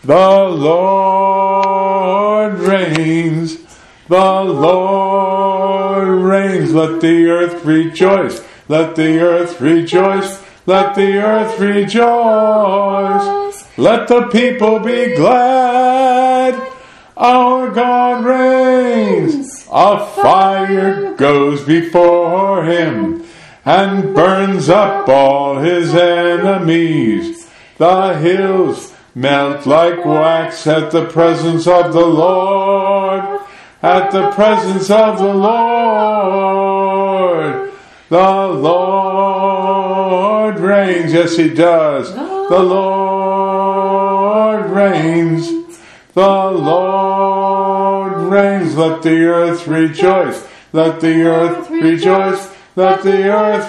The Lord reigns. The Lord reigns. Let the earth rejoice. Let the earth rejoice. Let the earth rejoice. Let the people be glad. Our God reigns. A fire goes before him and burns up all his enemies. The hills melt like wax at the presence of the Lord. At the presence of the Lord. The Lord reigns. Yes, he does. The Lord reigns. The Lord reigns. Let the earth rejoice. Let the earth rejoice. Let the earth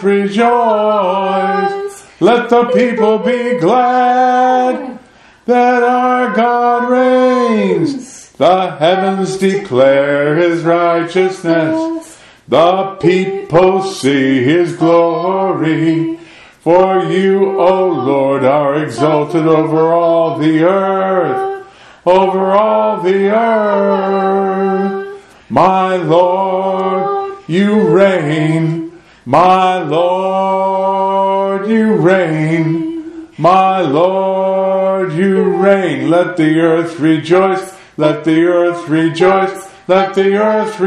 rejoice. Let the people be glad that our God reigns. The heavens declare his righteousness. The people see his glory. For you, O Lord, are exalted over all the earth. Over all the earth. My Lord, you reign. My Lord, you reign. My Lord, you reign. Let the earth rejoice. Let the earth rejoice. Let the earth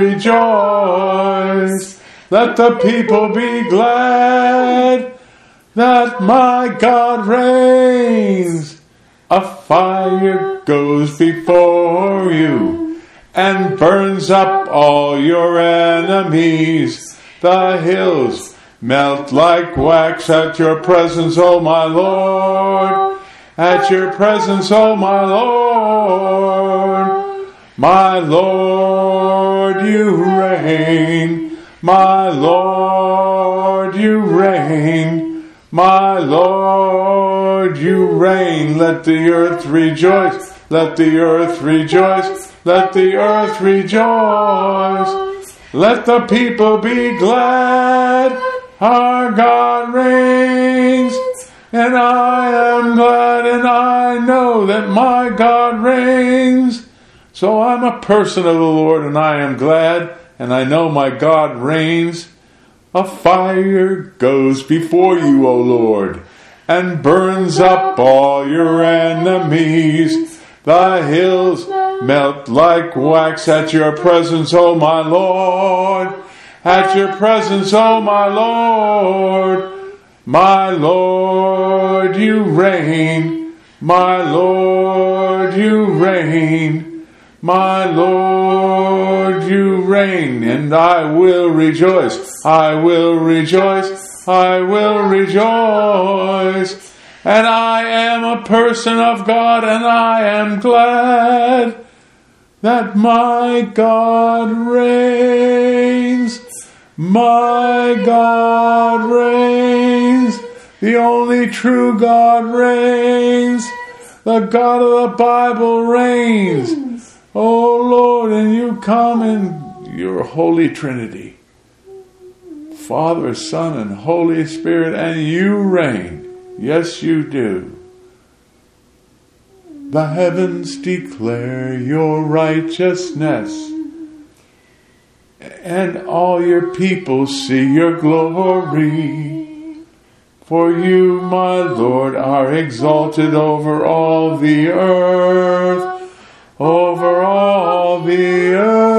rejoice. Let the people be glad that my God reigns. A fire goes before you and burns up all your enemies. The hills melt like wax at your presence, O my Lord. At your presence, O my Lord. My Lord, you reign. My Lord, you reign. My Lord, you reign. Let the earth rejoice. Let the earth rejoice. Let the earth rejoice. Let the people be glad. Our God reigns. And I am glad, and I know that my God reigns. So I'm a person of the Lord, and I am glad, and I know my God reigns. A fire goes before you, O Lord, and burns up all your enemies. The hills melt like wax at your presence, O my Lord. At your presence, O my Lord. My Lord, you reign. My Lord, you reign. My Lord, you reign, and I will rejoice. I will rejoice. I will rejoice. And I am a person of God, and I am glad that my God reigns. My God reigns. The only true God reigns. The God of the Bible reigns. Oh Lord, and you come in your Holy Trinity. Father, Son, and Holy Spirit, and you reign. Yes, you do. The heavens declare your righteousness, and all your people see your glory. For you, my Lord, are exalted over all the earth. Over all the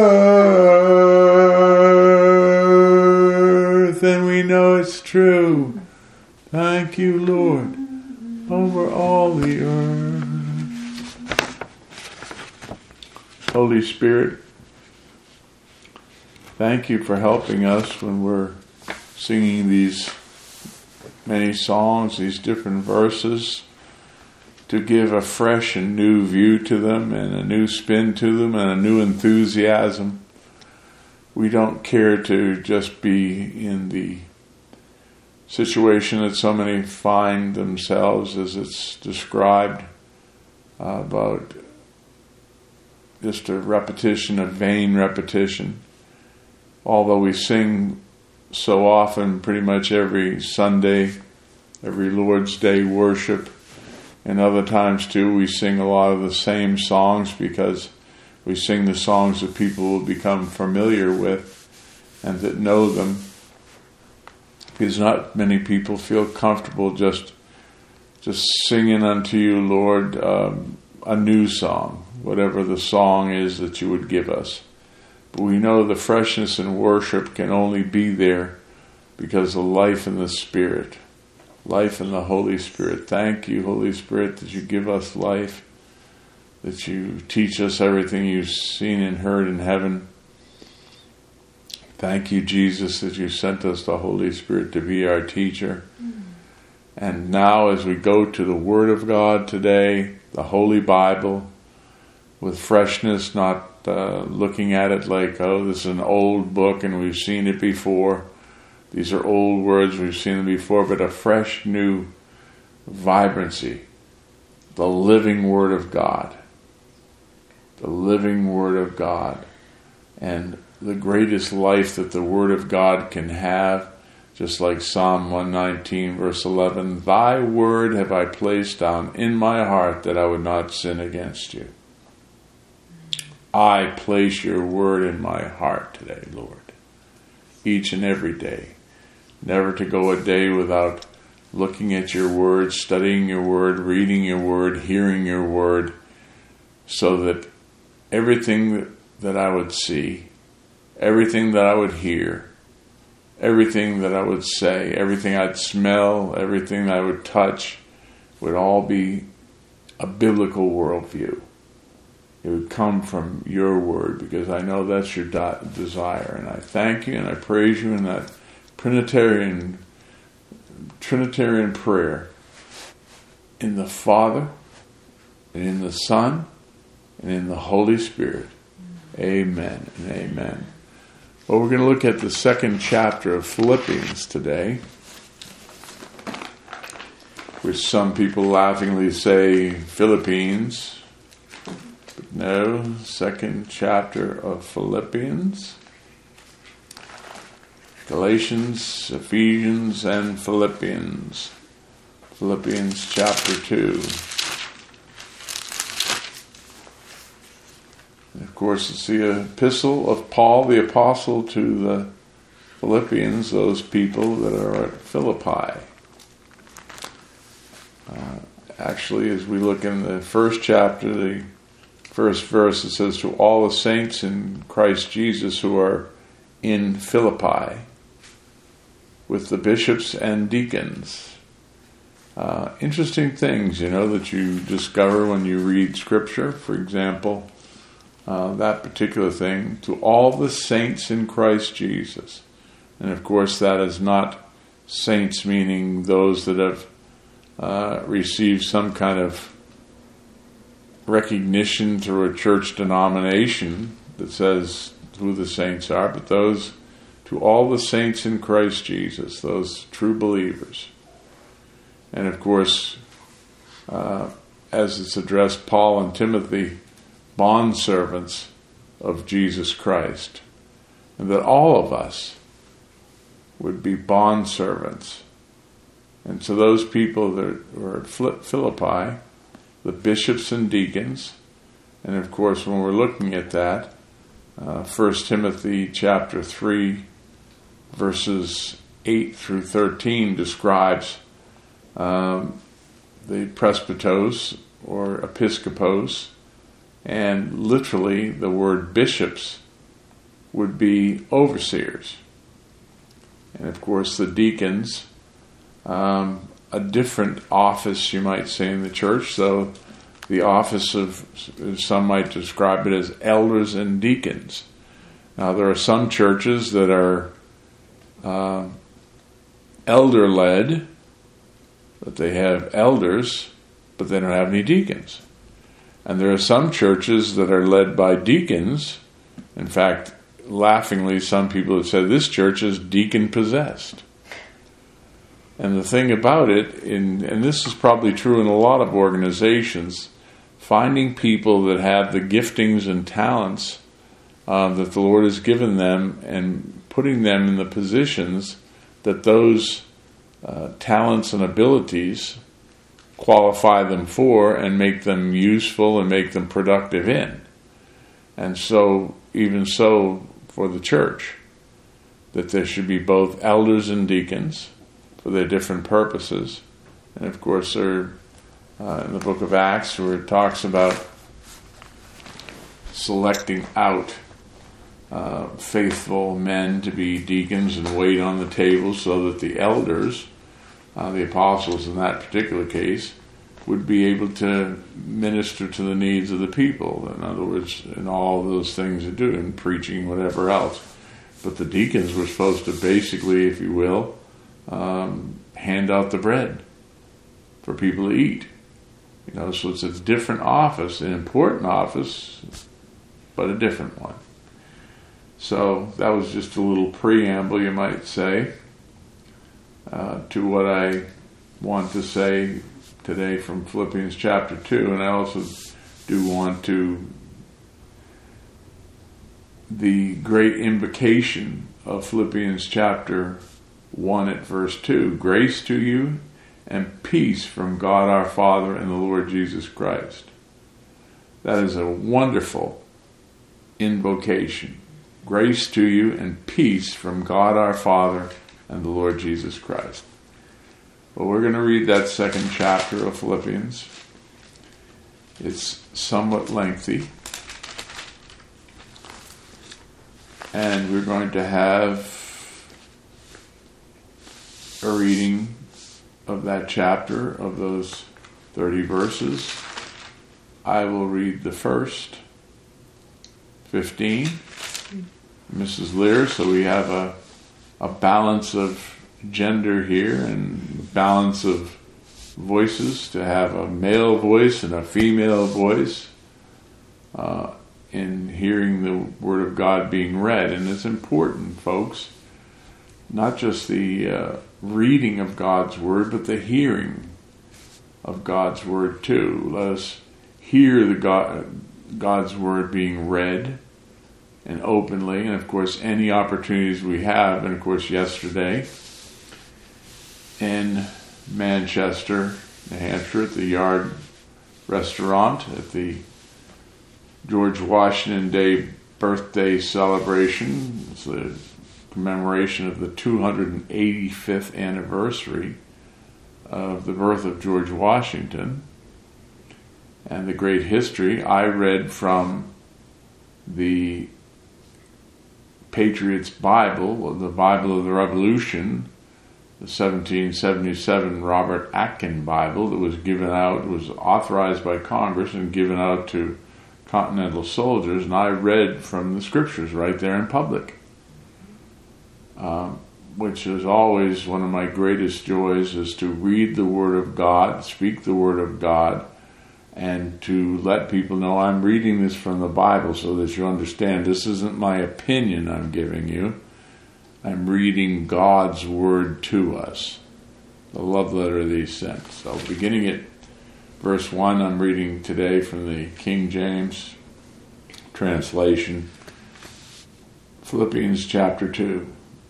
earth. And we know it's true. Thank you, Lord. Over all the earth. Holy Spirit, thank you for helping us when we're singing these many songs, these different verses, to give a fresh and new view to them, and a new spin to them, and a new enthusiasm. We don't care to just be in the situation that so many find themselves, as it's described, about just a repetition, a vain repetition. Although we sing so often, pretty much every Sunday, every Lord's Day worship, And other times too, we sing a lot of the same songs because we sing the songs that people will become familiar with and that know them. Because not many people feel comfortable just singing unto you, Lord, a new song, whatever the song is that you would give us. But we know the freshness in worship can only be there because of life in the Spirit, life in the Holy Spirit. Thank you, Holy Spirit, that you give us life, that you teach us everything you've seen and heard in heaven. Thank you, Jesus, that you sent us the Holy Spirit to be our teacher. And now as we go to the Word of God today, the Holy Bible, with freshness, not looking at it like, oh, this is an old book and we've seen it before. These are old words, we've seen them before, but a fresh, new vibrancy. The living Word of God. The living Word of God. And the greatest life that the Word of God can have, just like Psalm 119, verse 11, Thy word have I placed down in my heart that I would not sin against you. I place your word in my heart today, Lord. Each and every day. Never to go a day without looking at your word, studying your word, reading your word, hearing your word, so that everything that I would see, everything that I would hear, everything that I would say, everything I'd smell, everything I would touch would all be a biblical worldview. It would come from your word, because I know that's your desire. And I thank you and I praise you in that Trinitarian prayer, in the Father and in the Son and in the Holy Spirit. Amen and amen. Well, we're going to look at the second chapter of Philippians today, which some people laughingly say Philippines. But no, second chapter of Philippians. Galatians, Ephesians, and Philippians. Philippians chapter 2. And of course, it's the epistle of Paul, the apostle, to the Philippians, those people that are at Philippi. Actually, as we look in the first chapter, the first verse, it says, to all the saints in Christ Jesus who are in Philippi, with the bishops and deacons. Interesting things, that you discover when you read Scripture. For example, that particular thing, to all the saints in Christ Jesus. And of course, that is not saints meaning those that have received some kind of recognition through a church denomination that says who the saints are, but those to all the saints in Christ Jesus, those true believers. And of course, as it's addressed, Paul and Timothy, bondservants of Jesus Christ, and that all of us would be bondservants. And to those people that were at Philippi, the bishops and deacons, and of course when we're looking at that, 1 Timothy chapter 3, verses 8 through 13 describes the presbytos or episkopos, and literally the word bishops would be overseers. And of course the deacons, a different office, you might say, in the church. So the office of, some might describe it as elders and deacons. Now there are some churches that are elder-led, but they have elders, but they don't have any deacons. And there are some churches that are led by deacons. In fact, laughingly, some people have said this church is deacon-possessed. And the thing about it, and this is probably true in a lot of organizations, finding people that have the giftings and talents that the Lord has given them and putting them in the positions that those talents and abilities qualify them for and make them useful and make them productive in. And so, even so for the church, that there should be both elders and deacons for their different purposes. And of course, in the book of Acts, where it talks about selecting out faithful men to be deacons and wait on the table so that the elders, the apostles in that particular case, would be able to minister to the needs of the people. In other words, in all those things they do, in preaching, whatever else. But the deacons were supposed to basically, if you will, hand out the bread for people to eat. So it's a different office, an important office, but a different one. So that was just a little preamble, you might say, to what I want to say today from Philippians chapter 2. And I also do want to, the great invocation of Philippians chapter 1 at verse 2, grace to you and peace from God our Father and the Lord Jesus Christ. That is a wonderful invocation. Grace to you and peace from God our Father and the Lord Jesus Christ. Well, we're going to read that second chapter of Philippians. It's somewhat lengthy. And we're going to have a reading of that chapter, of those 30 verses. I will read the first 15. Mrs. Lear, so we have a balance of gender here and balance of voices, to have a male voice and a female voice in hearing the Word of God being read. And it's important, folks, not just the reading of God's Word, but the hearing of God's Word too. Let us hear God's Word being read and openly, and of course any opportunities we have. And of course yesterday in Manchester, New Hampshire, at the Yard Restaurant, at the George Washington Day birthday celebration, it's the commemoration of the 285th anniversary of the birth of George Washington and the great history. I read from the Patriots Bible, the Bible of the Revolution, the 1777 Robert Aitken Bible that was given out, was authorized by Congress and given out to Continental soldiers, and I read from the scriptures right there in public, which is always one of my greatest joys, is to read the Word of God, speak the Word of God, and to let people know I'm reading this from the Bible so that you understand this isn't my opinion I'm giving you. I'm reading God's Word to us, the love letter that He sent. So beginning at verse 1, I'm reading today from the King James translation, Philippians chapter 2.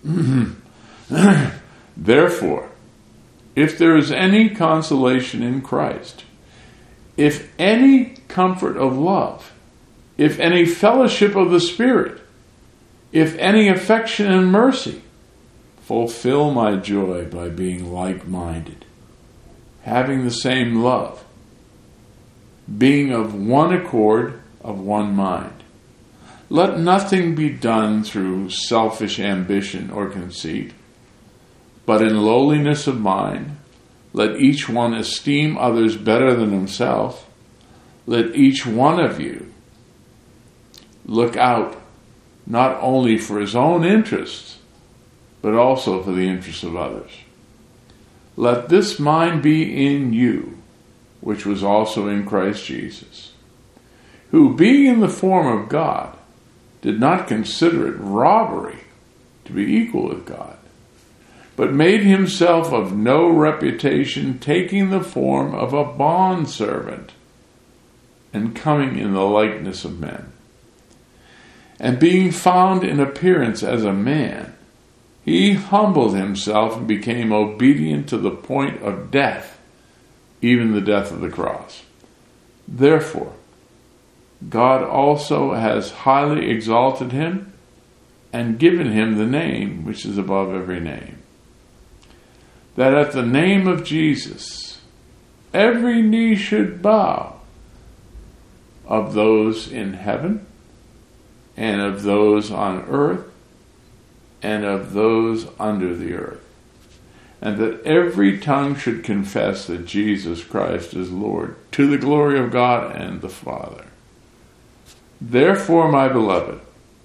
Therefore, if there is any consolation in Christ, if any comfort of love, if any fellowship of the Spirit, if any affection and mercy, fulfill my joy by being like-minded, having the same love, being of one accord, of one mind. Let nothing be done through selfish ambition or conceit, but in lowliness of mind, let each one esteem others better than himself. Let each one of you look out not only for his own interests, but also for the interests of others. Let this mind be in you, which was also in Christ Jesus, who, being in the form of God, did not consider it robbery to be equal with God, but made himself of no reputation, taking the form of a bondservant, and coming in the likeness of men. And being found in appearance as a man, he humbled himself and became obedient to the point of death, even the death of the cross. Therefore, God also has highly exalted him and given him the name which is above every name, that at the name of Jesus every knee should bow, of those in heaven, and of those on earth, and of those under the earth, and that every tongue should confess that Jesus Christ is Lord, to the glory of God and the Father. Therefore, my beloved,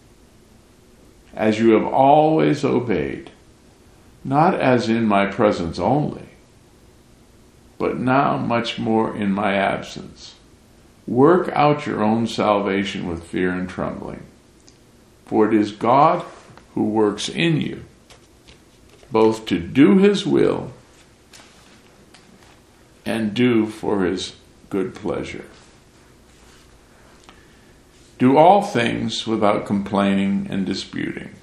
as you have always obeyed, not as in my presence only, but now much more in my absence, work out your own salvation with fear and trembling. For it is God who works in you, both to do his will and do for his good pleasure. Do all things without complaining and disputing,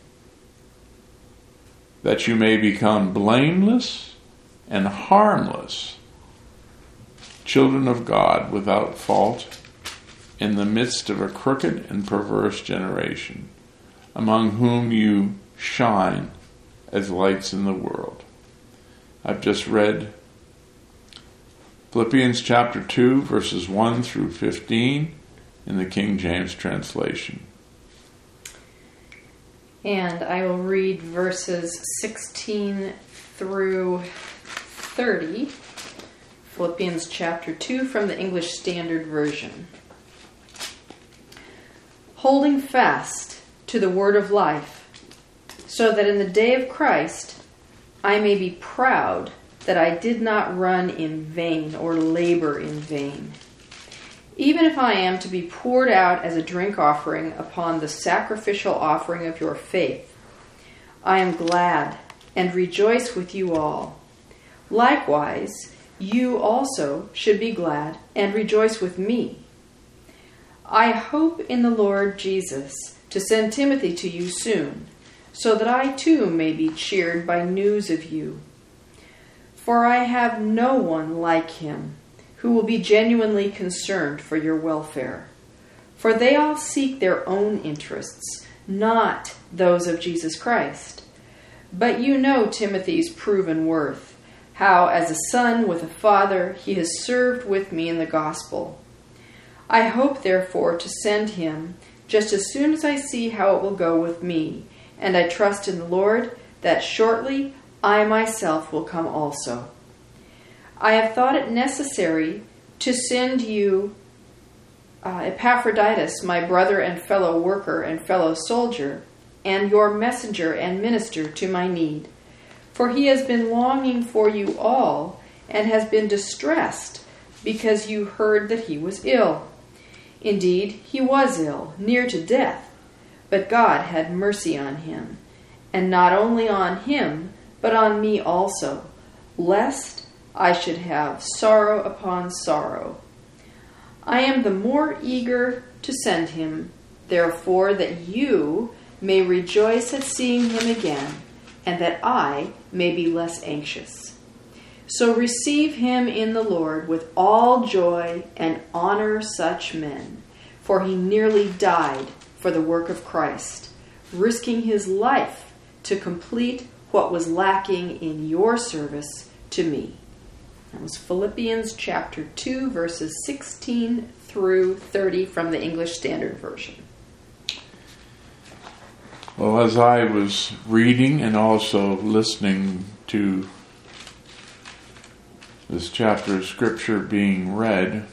that you may become blameless and harmless, children of God without fault, in the midst of a crooked and perverse generation, among whom you shine as lights in the world. I've just read Philippians chapter 2, verses 1 through 15 in the King James translation. And I will read verses 16 through 30, Philippians chapter 2 from the English Standard Version. Holding fast to the word of life, so that in the day of Christ I may be proud that I did not run in vain or labor in vain. Even if I am to be poured out as a drink offering upon the sacrificial offering of your faith, I am glad and rejoice with you all. Likewise, you also should be glad and rejoice with me. I hope in the Lord Jesus to send Timothy to you soon, so that I too may be cheered by news of you. For I have no one like him, who will be genuinely concerned for your welfare. For they all seek their own interests, not those of Jesus Christ. But you know Timothy's proven worth, how as a son with a father he has served with me in the gospel. I hope therefore to send him just as soon as I see how it will go with me, and I trust in the Lord that shortly I myself will come also. I have thought it necessary to send you Epaphroditus, my brother and fellow worker and fellow soldier, and your messenger and minister to my need. For he has been longing for you all, and has been distressed, because you heard that he was ill. Indeed, he was ill, near to death, but God had mercy on him, and not only on him, but on me also, lest I should have sorrow upon sorrow. I am the more eager to send him, therefore, that you may rejoice at seeing him again, and that I may be less anxious. So receive him in the Lord with all joy and honor such men, for he nearly died for the work of Christ, risking his life to complete what was lacking in your service to me. That was Philippians chapter 2, verses 16 through 30 from the English Standard Version. Well, as I was reading and also listening to this chapter of Scripture being read,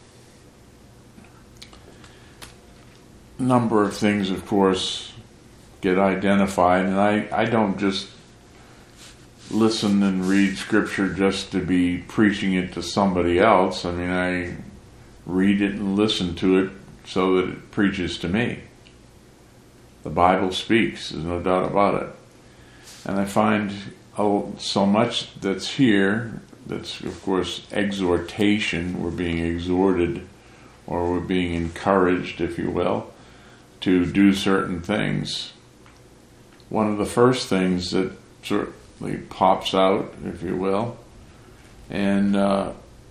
a number of things, of course, get identified, and I don't just listen and read Scripture just to be preaching it to somebody else. I mean, I read it and listen to it so that it preaches to me. The Bible speaks, there's no doubt about it. And I find so much that's here, that's, of course, exhortation. We're being exhorted, or we're being encouraged, if you will, to do certain things. One of the first things that certainly pops out, if you will, and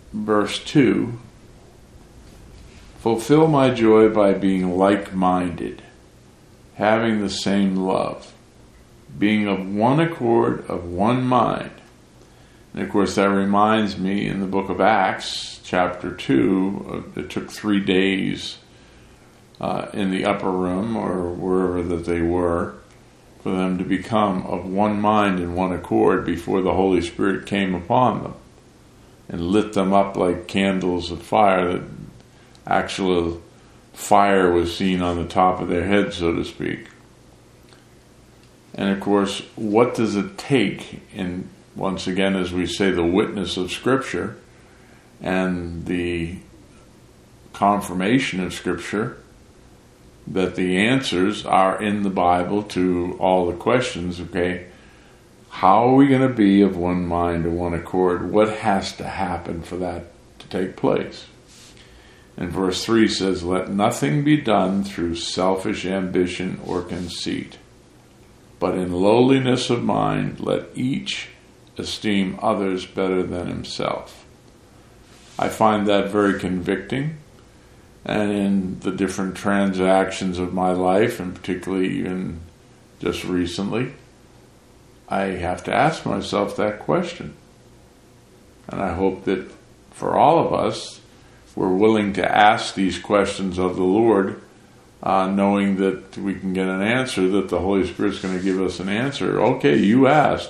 verse 2, fulfill my joy by being like-minded, having the same love, being of one accord, of one mind. And of course that reminds me in the book of Acts, chapter 2, it took 3 days in the upper room or wherever that they were for them to become of one mind and one accord before the Holy Spirit came upon them and lit them up like candles of fire. That actual fire was seen on the top of their head, so to speak. And of course, what does it take in, once again, as we say, the witness of Scripture and the confirmation of Scripture, that the answers are in the Bible to all the questions, okay? How are we going to be of one mind and one accord? What has to happen for that to take place? And verse 3 says, let nothing be done through selfish ambition or conceit, but in lowliness of mind let each esteem others better than himself. I find that very convicting. And in the different transactions of my life, and particularly even just recently, I have to ask myself that question. And I hope that for all of us, we're willing to ask these questions of the Lord, knowing that we can get an answer, that the Holy Spirit's going to give us an answer. Okay, you asked.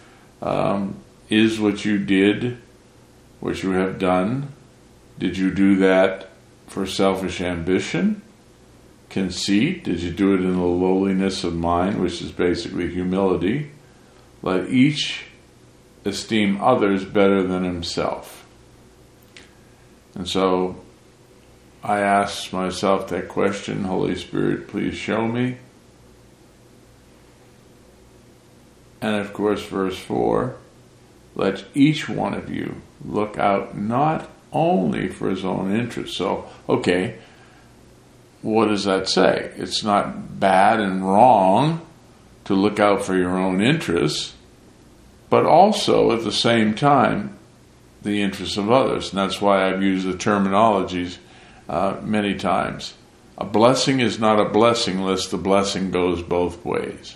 Is what you did, what you have done, did you do that for selfish ambition, conceit? Did you do it in the lowliness of mind, which is basically humility? Let each esteem others better than himself. And so I asked myself that question, Holy Spirit, please show me. And of course, verse 4, let each one of you look out not only for his own interest. So, okay, what does that say? It's not bad and wrong to look out for your own interests, but also at the same time, the interests of others. And that's why I've used the terminologies many times. A blessing is not a blessing unless the blessing goes both ways.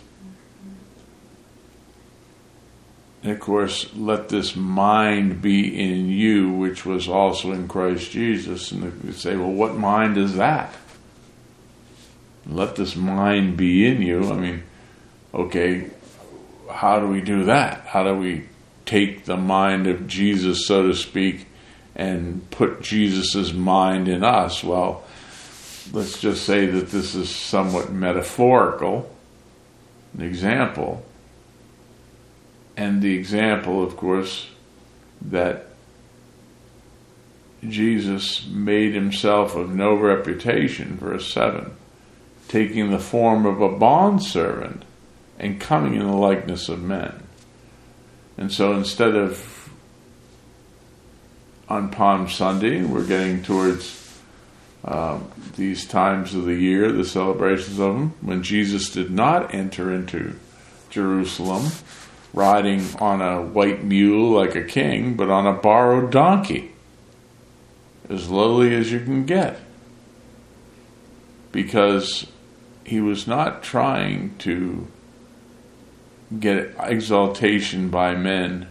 And of course, let this mind be in you, which was also in Christ Jesus. And you say, well, what mind is that? Let this mind be in you. I mean, okay, how do we do that? How do we take the mind of Jesus, so to speak, and put Jesus' mind in us? Well, let's just say that this is somewhat metaphorical, an example. And the example, of course, that Jesus made himself of no reputation, verse 7, taking the form of a bondservant and coming in the likeness of men. And so instead of on Palm Sunday, we're getting towards these times of the year, the celebrations of them, when Jesus did not enter into Jerusalem riding on a white mule like a king, but on a borrowed donkey, as lowly as you can get. Because he was not trying to get exaltation by men.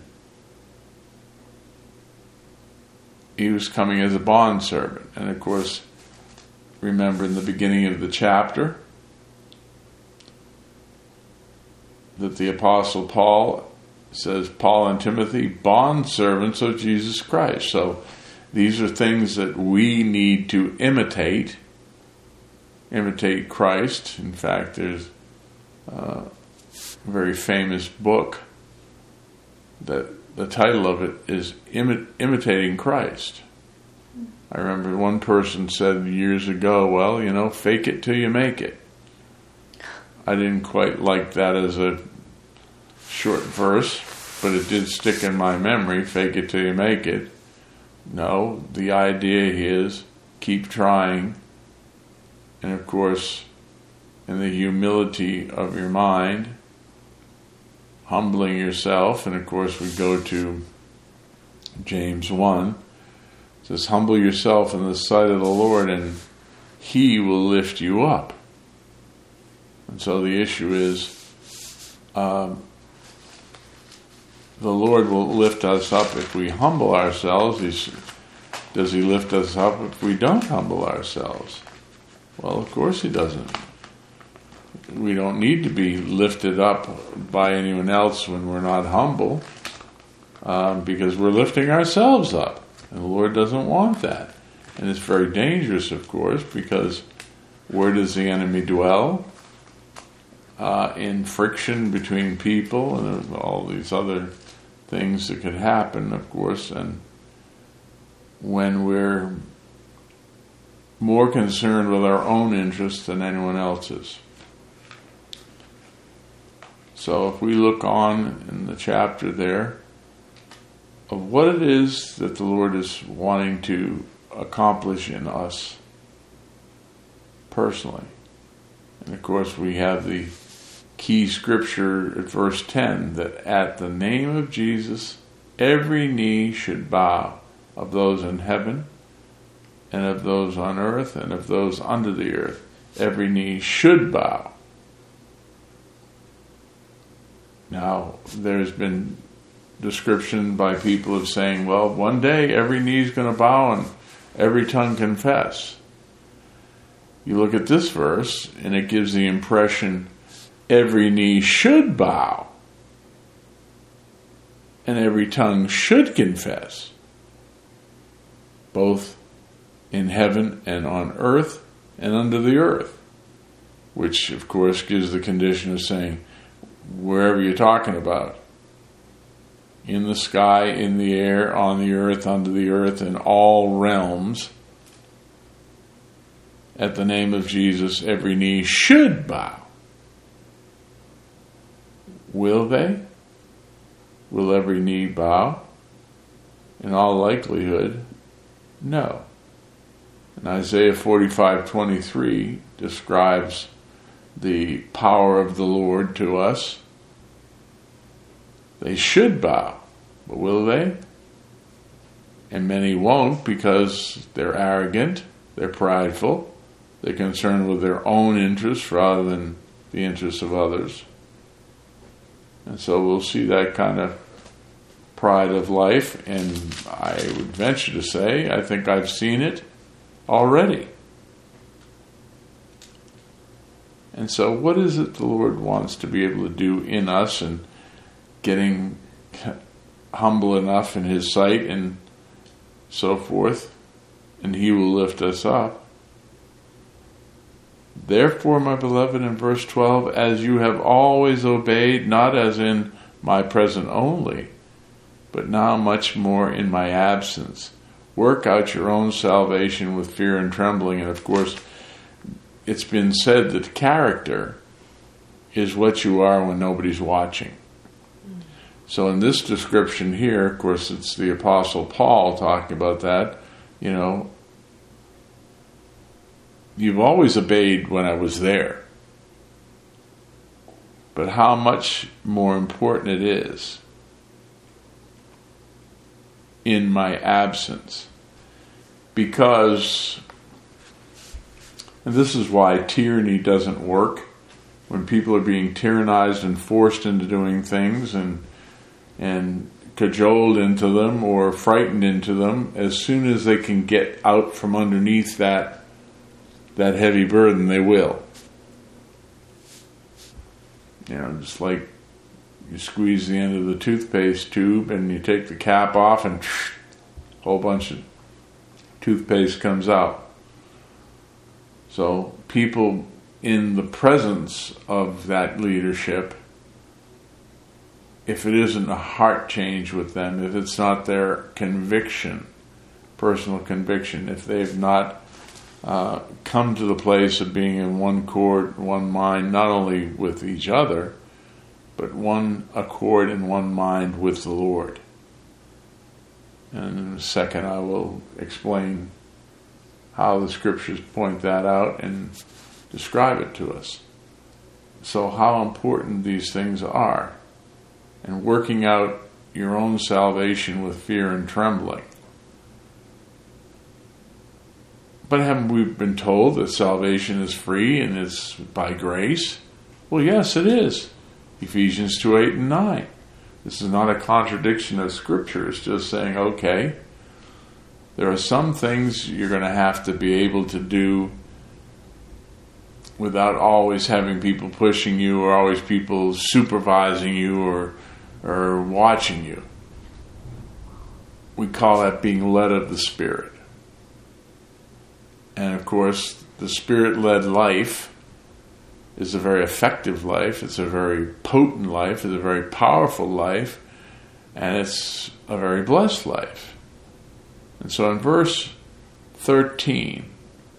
He was coming as a bondservant. And of course, remember in the beginning of the chapter that the Apostle Paul says, Paul and Timothy, bondservants of Jesus Christ. So these are things that we need to imitate Christ. In fact, there's a very famous book that the title of it is Imitating Christ. I remember one person said years ago, well, fake it till you make it. I didn't quite like that as a short verse, but it did stick in my memory, fake it till you make it. No, the idea is keep trying, and of course, in the humility of your mind, humbling yourself, and of course we go to James 1, says, humble yourself in the sight of the Lord and He will lift you up. And so the issue is, the Lord will lift us up if we humble ourselves. Does He lift us up if we don't humble ourselves? Well, of course He doesn't. We don't need to be lifted up by anyone else when we're not humble, because we're lifting ourselves up. And the Lord doesn't want that. And it's very dangerous, of course, because where does the enemy dwell? In friction between people, and there's all these other things that could happen, of course. And when we're more concerned with our own interests than anyone else's. So if we look on in the chapter there of what it is that the Lord is wanting to accomplish in us personally. And of course we have the key scripture at verse 10, that at the name of Jesus every knee should bow, of those in heaven and of those on earth and of those under the earth. Every knee should bow. Now, there's been description by people of saying, well, one day every knee is going to bow and every tongue confess. You look at this verse and it gives the impression every knee should bow and every tongue should confess, both in heaven and on earth and under the earth, which of course gives the condition of saying wherever you're talking about, in the sky, in the air, on the earth, under the earth, in all realms, at the name of Jesus every knee should bow. Will they? Will every knee bow? In all likelihood, no. And Isaiah 45:23 describes the power of the Lord to us. They should bow, but will they? And many won't, because they're arrogant, they're prideful, they're concerned with their own interests rather than the interests of others. And so we'll see that kind of pride of life, and I would venture to say, I think I've seen it already. And so what is it the Lord wants to be able to do in us, and getting humble enough in His sight and so forth, and He will lift us up. Therefore, my beloved, in verse 12, as you have always obeyed, not as in my present only, but now much more in my absence, work out your own salvation with fear and trembling. And of course, it's been said that character is what you are when nobody's watching. So in this description here, of course, it's the Apostle Paul talking about that. You know, you've always obeyed when I was there. But how much more important it is in my absence. Because, and this is why tyranny doesn't work, when people are being tyrannized and forced into doing things and cajoled into them or frightened into them, as soon as they can get out from underneath that heavy burden, they will. You know, just like you squeeze the end of the toothpaste tube and you take the cap off and a whole bunch of toothpaste comes out. So people in the presence of that leadership, if it isn't a heart change with them, if it's not their conviction, personal conviction, if they've not come to the place of being in one accord, one mind, not only with each other, but one accord and one mind with the Lord. And in a second I will explain how the scriptures point that out and describe it to us. So how important these things are, and working out your own salvation with fear and trembling. But haven't we been told that salvation is free and it's by grace? Well, yes, it is. Ephesians 2:8 and 9. This is not a contradiction of Scripture. It's just saying, okay, there are some things you're going to have to be able to do without always having people pushing you or always people supervising you or watching you. We call that being led of the Spirit. And of course, the Spirit-led life is a very effective life, it's a very potent life, it's a very powerful life, and it's a very blessed life. And so in verse 13,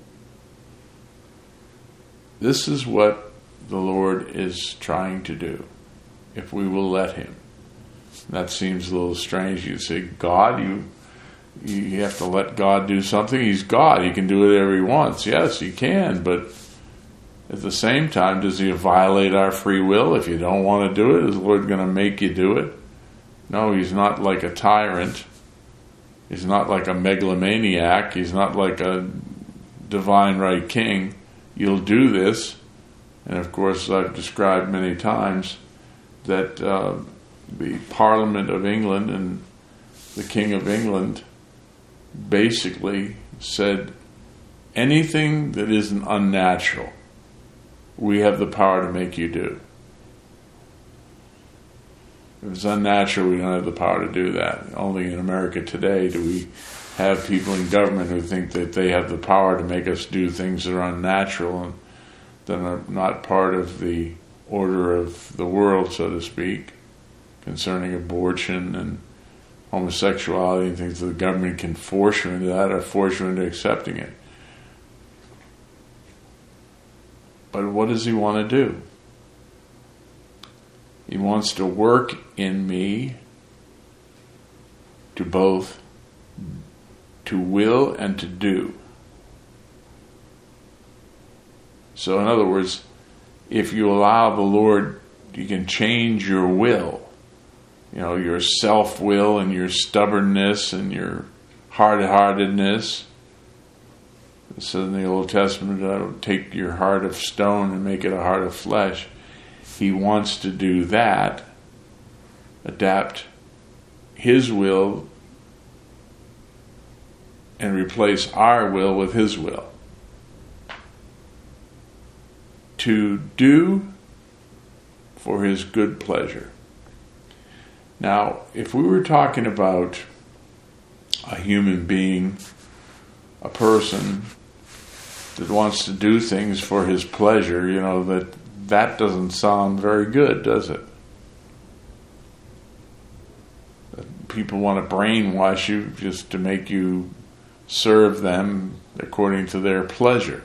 this is what the Lord is trying to do, if we will let Him. That seems a little strange. You say, God, you have to let God do something. He's God. He can do whatever He wants. Yes, He can, but at the same time, does He violate our free will? If you don't want to do it, is the Lord going to make you do it? No, He's not like a tyrant. He's not like a megalomaniac. He's not like a divine right king. You'll do this. And of course, I've described many times that the Parliament of England and the King of England basically said, anything that isn't unnatural, we have the power to make you do. If it's unnatural, we don't have the power to do that. Only in America today do we have people in government who think that they have the power to make us do things that are unnatural and that are not part of the order of the world, so to speak, concerning abortion and homosexuality and things that the government can force you into that or force you into accepting it. But what does He want to do? He wants to work in me to both to will and to do. So in other words, if you allow the Lord, you can change your will. You know, your self-will and your stubbornness and your hard-heartedness. It says in the Old Testament, take your heart of stone and make it a heart of flesh. He wants to do that, adapt His will and replace our will with His will. To do for His good pleasure. Now, if we were talking about a human being, a person that wants to do things for his pleasure, you know, that doesn't sound very good, does it? People want to brainwash you just to make you serve them according to their pleasure.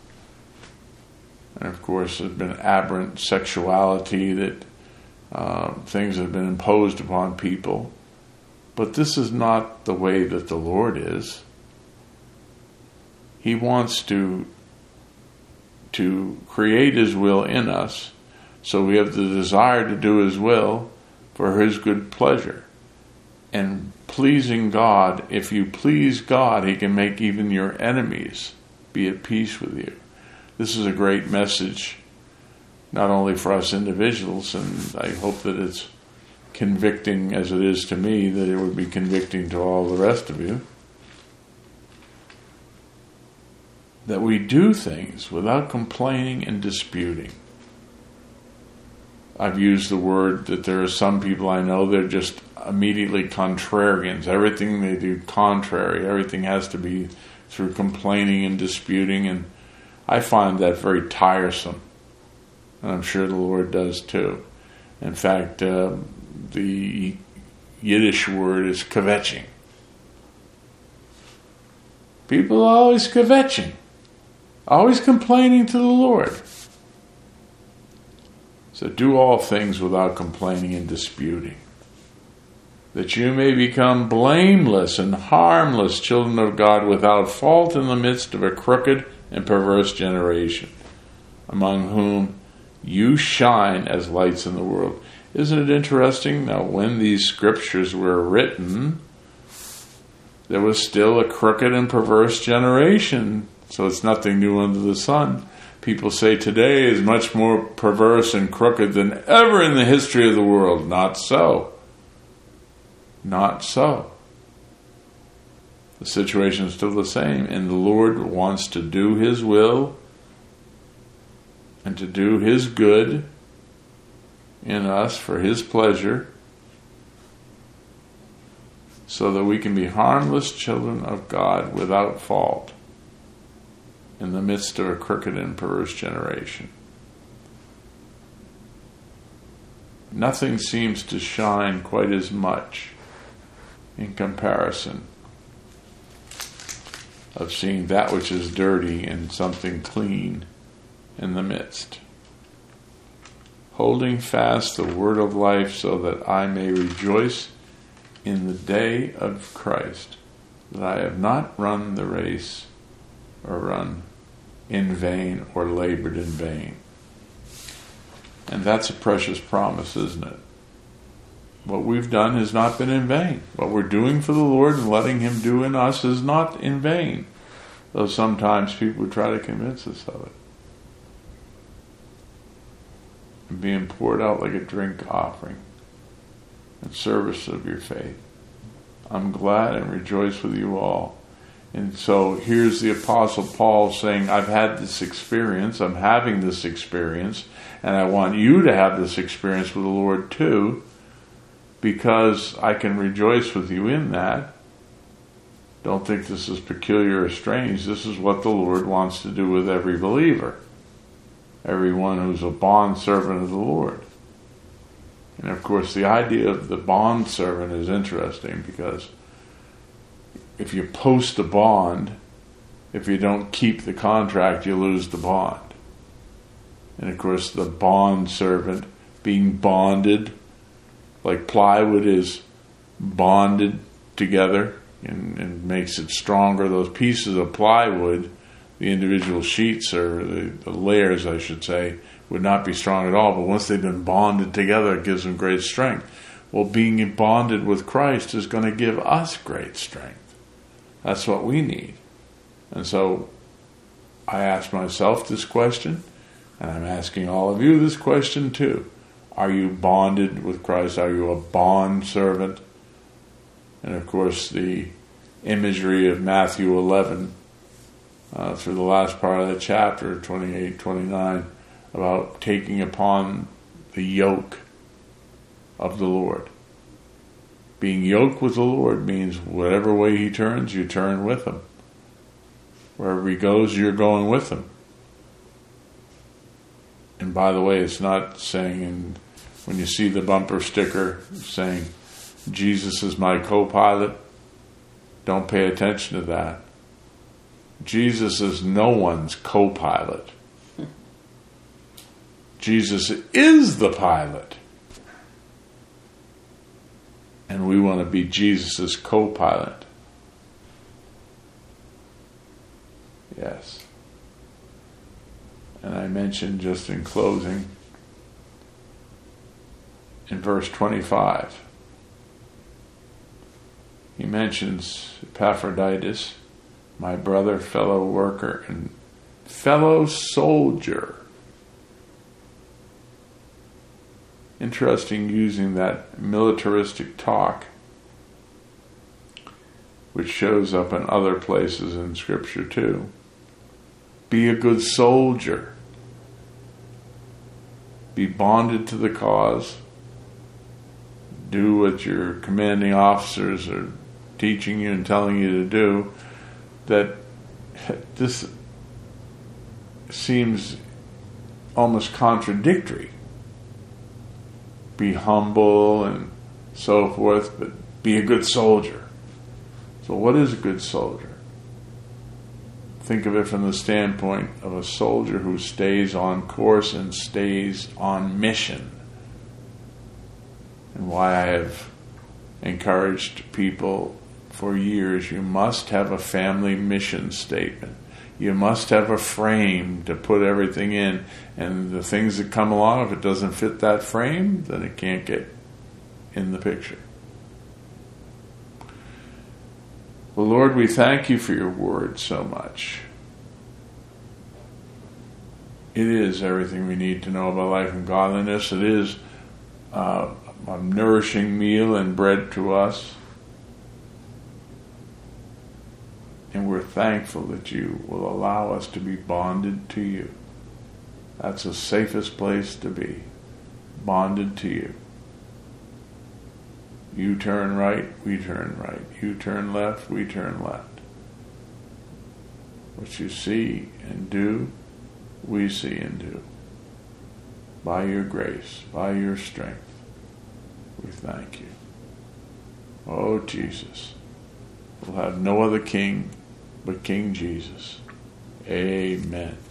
And of course, there's been aberrant sexuality that things have been imposed upon people. But this is not the way that the Lord is. He wants to create His will in us, so we have the desire to do His will for His good pleasure. And pleasing God, if you please God, He can make even your enemies be at peace with you. This is a great message, not only for us individuals, and I hope that it's convicting as it is to me, that it would be convicting to all the rest of you, that we do things without complaining and disputing. I've used the word that there are some people I know, they're just immediately contrarians. Everything they do contrary. Everything has to be through complaining and disputing, and I find that very tiresome. And I'm sure the Lord does too. In fact, the Yiddish word is kvetching. People are always kvetching, always complaining to the Lord. So do all things without complaining and disputing, that you may become blameless and harmless children of God, without fault in the midst of a crooked and perverse generation, among whom you shine as lights in the world. Isn't it interesting? Now, when these scriptures were written, there was still a crooked and perverse generation. So it's nothing new under the sun. People say today is much more perverse and crooked than ever in the history of the world. Not so. Not so. The situation is still the same, and the Lord wants to do His will and to do His good in us for His pleasure, so that we can be harmless children of God without fault in the midst of a crooked and perverse generation. Nothing seems to shine quite as much in comparison of seeing that which is dirty and something clean in the midst. Holding fast the word of life, so that I may rejoice in the day of Christ, that I have not run the race or run in vain or labored in vain. And that's a precious promise, isn't it? What we've done has not been in vain. What we're doing for the Lord and letting Him do in us is not in vain, though sometimes people try to convince us of it. And being poured out like a drink offering in service of your faith. I'm glad and rejoice with you all. And so here's the Apostle Paul saying, I've had this experience, I'm having this experience, and I want you to have this experience with the Lord too, because I can rejoice with you in that. Don't think this is peculiar or strange. This is what the Lord wants to do with every believer, everyone who's a bondservant of the Lord. And of course, the idea of the bondservant is interesting, because if you post a bond, if you don't keep the contract, you lose the bond. And of course, the bondservant being bonded, like plywood is bonded together and makes it stronger. Those pieces of plywood, the individual sheets, or the layers, I should say, would not be strong at all, but once they've been bonded together, it gives them great strength. Well, being bonded with Christ is going to give us great strength. That's what we need. And so I ask myself this question, and I'm asking all of you this question too. Are you bonded with Christ? Are you a bond servant? And of course, the imagery of Matthew 11, through the last part of that chapter, 28, 29, about taking upon the yoke of the Lord. Being yoked with the Lord means whatever way He turns, you turn with Him. Wherever He goes, you're going with Him. And by the way, it's not saying, when you see the bumper sticker saying, Jesus is my co-pilot, don't pay attention to that. Jesus is no one's co-pilot. Jesus is the pilot. And we want to be Jesus' co-pilot. Yes. And I mentioned just in closing, in verse 25, he mentions Epaphroditus, my brother, fellow worker, and fellow soldier. Interesting using that militaristic talk, which shows up in other places in Scripture too. Be a good soldier. Be bonded to the cause. Do what your commanding officers are teaching you and telling you to do. That this seems almost contradictory. Be humble and so forth, but be a good soldier. So what is a good soldier? Think of it from the standpoint of a soldier who stays on course and stays on mission. And why I have encouraged people for years, you must have a family mission statement. You must have a frame to put everything in. And the things that come along, if it doesn't fit that frame, then it can't get in the picture. Well, Lord, we thank you for your word so much. It is everything we need to know about life and godliness. It is a nourishing meal and bread to us. And we're thankful that you will allow us to be bonded to you. That's the safest place to be, bonded to you. You turn right, we turn right. You turn left, we turn left. What you see and do, we see and do. By your grace, by your strength, we thank you. Oh, Jesus, we'll have no other king but King Jesus. Amen.